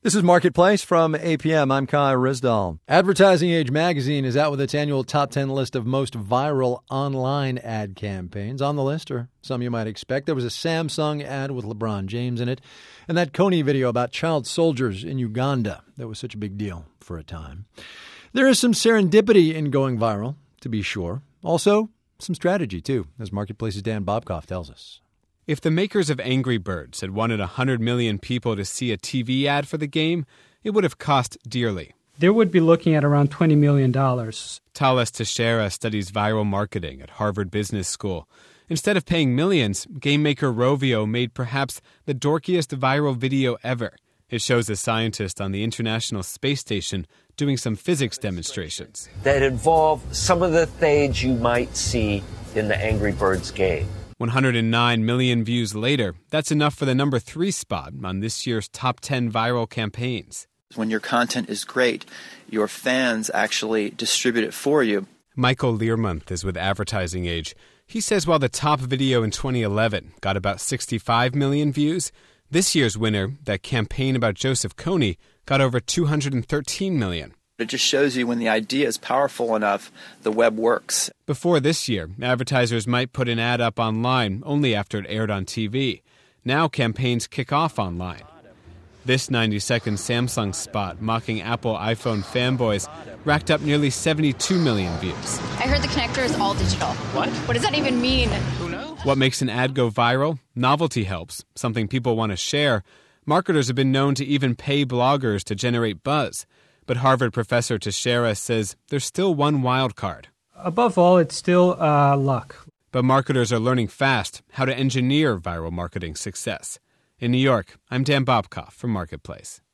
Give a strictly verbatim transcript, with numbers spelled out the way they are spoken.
This is Marketplace from A P M. I'm Kai Risdall. Advertising Age magazine is out with its annual top ten list of most viral online ad campaigns. On the list are some you might expect. There was a Samsung ad with LeBron James in it, and that Kony video about child soldiers in Uganda that was such a big deal for a time. There is some serendipity in going viral, to be sure. Also, some strategy, too, as Marketplace's Dan Bobkoff tells us. If the makers of Angry Birds had wanted one hundred million people to see a T V ad for the game, it would have cost dearly. They would be looking at around twenty million dollars. Thales Teixeira studies viral marketing at Harvard Business School. Instead of paying millions, game maker Rovio made perhaps the dorkiest viral video ever. It shows a scientist on the International Space Station doing some physics demonstrations that involve some of the things you might see in the Angry Birds game. one hundred nine million views later, that's enough for the number three spot on this year's top ten viral campaigns. When your content is great, your fans actually distribute it for you. Michael Learmonth is with Advertising Age. He says while the top video in twenty eleven got about sixty-five million views, this year's winner, that campaign about Joseph Kony, got over two hundred thirteen million. It just shows you when the idea is powerful enough, the web works. Before this year, advertisers might put an ad up online only after it aired on T V. Now campaigns kick off online. This ninety-second Samsung spot mocking Apple iPhone fanboys racked up nearly seventy-two million views. I heard the connector is all digital. What? What does that even mean? Who knows? What makes an ad go viral? Novelty helps, something people want to share. Marketers have been known to even pay bloggers to generate buzz. But Harvard professor Teixeira says there's still one wild card. Above all, it's still uh, luck. But marketers are learning fast how to engineer viral marketing success. In New York, I'm Dan Bobkoff for Marketplace.